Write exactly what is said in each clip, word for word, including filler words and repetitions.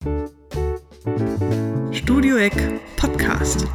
Studio Eck Podcast.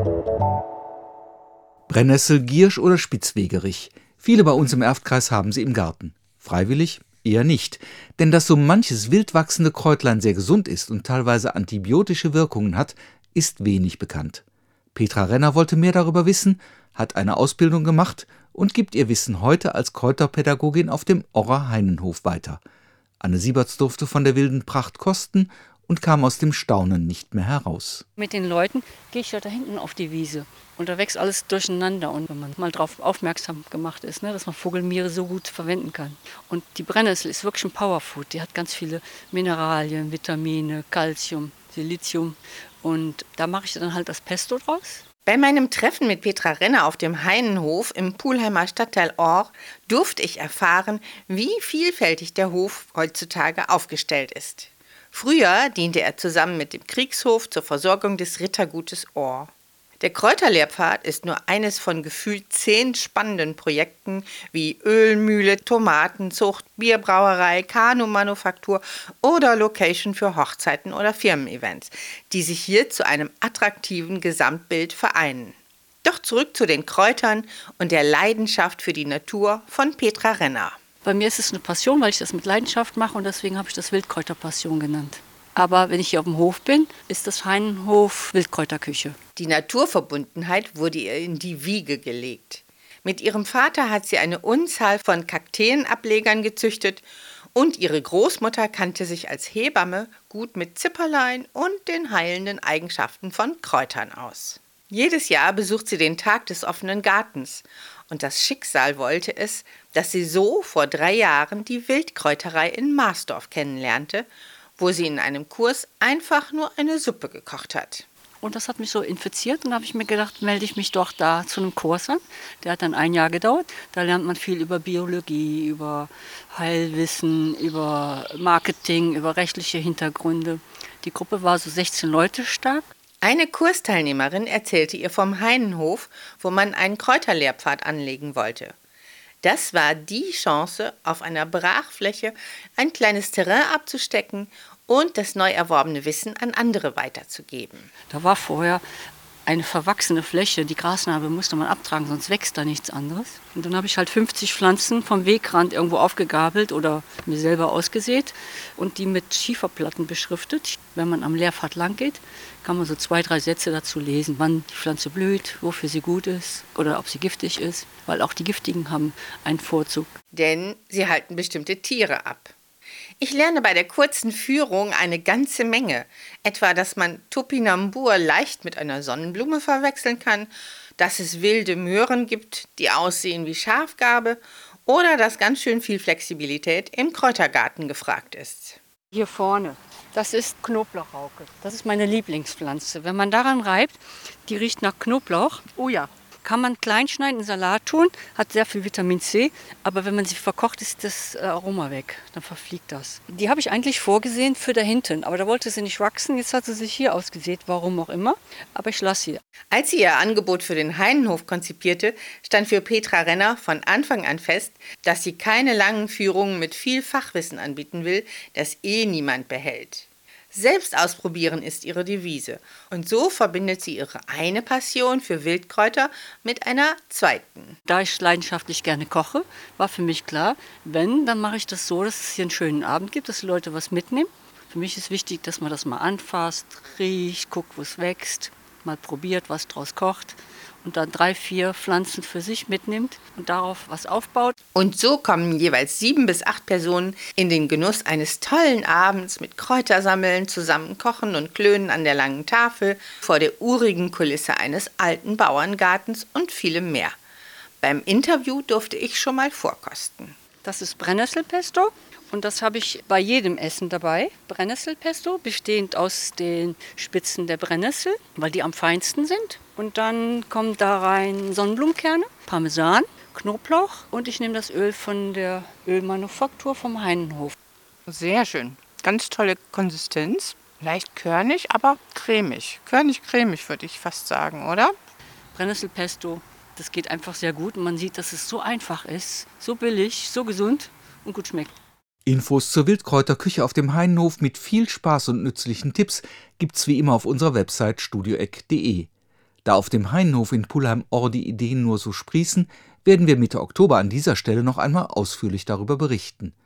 Brennnessel, Giersch oder Spitzwegerich. Viele bei uns im Erftkreis haben sie im Garten. Freiwillig? Eher nicht. Denn dass so manches wild wachsende Kräutlein sehr gesund ist und teilweise antibiotische Wirkungen hat, ist wenig bekannt. Petra Renner wollte mehr darüber wissen, hat eine Ausbildung gemacht und gibt ihr Wissen heute als Kräuterpädagogin auf dem Orrer Hainenhof weiter. Anne Sieberts durfte von der wilden Pracht kosten und kam aus dem Staunen nicht mehr heraus. Mit den Leuten gehe ich ja da hinten auf die Wiese und da wächst alles durcheinander. Und wenn man mal darauf aufmerksam gemacht ist, ne, dass man Vogelmiere so gut verwenden kann. Und die Brennnessel ist wirklich ein Powerfood. Die hat ganz viele Mineralien, Vitamine, Calcium, Silizium. Und da mache ich dann halt das Pesto draus. Bei meinem Treffen mit Petra Renner auf dem Hainenhof im Pulheimer Stadtteil Orr durfte ich erfahren, wie vielfältig der Hof heutzutage aufgestellt ist. Früher diente er zusammen mit dem Kriegshof zur Versorgung des Rittergutes Orr. Der Kräuterlehrpfad ist nur eines von gefühlt zehn spannenden Projekten wie Ölmühle, Tomatenzucht, Bierbrauerei, Kanumanufaktur oder Location für Hochzeiten oder Firmen-Events, die sich hier zu einem attraktiven Gesamtbild vereinen. Doch zurück zu den Kräutern und der Leidenschaft für die Natur von Petra Renner. Bei mir ist es eine Passion, weil ich das mit Leidenschaft mache und deswegen habe ich das Wildkräuterpassion genannt. Aber wenn ich hier auf dem Hof bin, ist das Hainenhof Wildkräuterküche. Die Naturverbundenheit wurde ihr in die Wiege gelegt. Mit ihrem Vater hat sie eine Unzahl von Kakteenablegern gezüchtet und ihre Großmutter kannte sich als Hebamme gut mit Zipperlein und den heilenden Eigenschaften von Kräutern aus. Jedes Jahr besucht sie den Tag des offenen Gartens und das Schicksal wollte es, dass sie so vor drei Jahren die Wildkräuterei in Marsdorf kennenlernte, wo sie in einem Kurs einfach nur eine Suppe gekocht hat. Und das hat mich so infiziert und da habe ich mir gedacht, melde ich mich doch da zu einem Kurs an. Der hat dann ein Jahr gedauert. Da lernt man viel über Biologie, über Heilwissen, über Marketing, über rechtliche Hintergründe. Die Gruppe war so sechzehn Leute stark. Eine Kursteilnehmerin erzählte ihr vom Hainenhof, wo man einen Kräuterlehrpfad anlegen wollte. Das war die Chance, auf einer Brachfläche ein kleines Terrain abzustecken und das neu erworbene Wissen an andere weiterzugeben. Da war vorher eine verwachsene Fläche, die Grasnarbe musste man abtragen, sonst wächst da nichts anderes. Und dann habe ich halt fünfzig Pflanzen vom Wegrand irgendwo aufgegabelt oder mir selber ausgesät und die mit Schieferplatten beschriftet. Wenn man am Lehrpfad lang geht, kann man so zwei, drei Sätze dazu lesen, wann die Pflanze blüht, wofür sie gut ist oder ob sie giftig ist, weil auch die Giftigen haben einen Vorzug. Denn sie halten bestimmte Tiere ab. Ich lerne bei der kurzen Führung eine ganze Menge, etwa, dass man Topinambur leicht mit einer Sonnenblume verwechseln kann, dass es wilde Möhren gibt, die aussehen wie Schafgarbe oder dass ganz schön viel Flexibilität im Kräutergarten gefragt ist. Hier vorne, das ist Knoblauchrauke. Das ist meine Lieblingspflanze. Wenn man daran reibt, die riecht nach Knoblauch. Oh ja. Kann man klein schneiden, in Salat tun, hat sehr viel Vitamin C, aber wenn man sie verkocht, ist das Aroma weg, dann verfliegt das. Die habe ich eigentlich vorgesehen für da hinten, aber da wollte sie nicht wachsen, jetzt hat sie sich hier ausgesät, warum auch immer, aber ich lasse sie. Als sie ihr Angebot für den Hainenhof konzipierte, stand für Petra Renner von Anfang an fest, dass sie keine langen Führungen mit viel Fachwissen anbieten will, das eh niemand behält. Selbst ausprobieren ist ihre Devise und so verbindet sie ihre eine Passion für Wildkräuter mit einer zweiten. Da ich leidenschaftlich gerne koche, war für mich klar, wenn, dann mache ich das so, dass es hier einen schönen Abend gibt, dass die Leute was mitnehmen. Für mich ist wichtig, dass man das mal anfasst, riecht, guckt, wo es wächst, mal probiert, was draus kocht und dann drei, vier Pflanzen für sich mitnimmt und darauf was aufbaut. Und so kommen jeweils sieben bis acht Personen in den Genuss eines tollen Abends mit Kräutersammeln, zusammen kochen und klönen an der langen Tafel, vor der urigen Kulisse eines alten Bauerngartens und vielem mehr. Beim Interview durfte ich schon mal vorkosten. Das ist Brennnesselpesto. Und das habe ich bei jedem Essen dabei. Brennnesselpesto, bestehend aus den Spitzen der Brennnessel, weil die am feinsten sind. Und dann kommen da rein Sonnenblumenkerne, Parmesan, Knoblauch und ich nehme das Öl von der Ölmanufaktur vom Hainenhof. Sehr schön. Ganz tolle Konsistenz. Leicht körnig, aber cremig. Körnig-cremig würde ich fast sagen, oder? Brennnesselpesto, das geht einfach sehr gut. Und man sieht, dass es so einfach ist, so billig, so gesund und gut schmeckt. Infos zur Wildkräuterküche auf dem Hainenhof mit viel Spaß und nützlichen Tipps gibt's wie immer auf unserer Website studioeck punkt de. Da auf dem Hainenhof in Pulheim-Ohr die Ideen nur so sprießen, werden wir Mitte Oktober an dieser Stelle noch einmal ausführlich darüber berichten.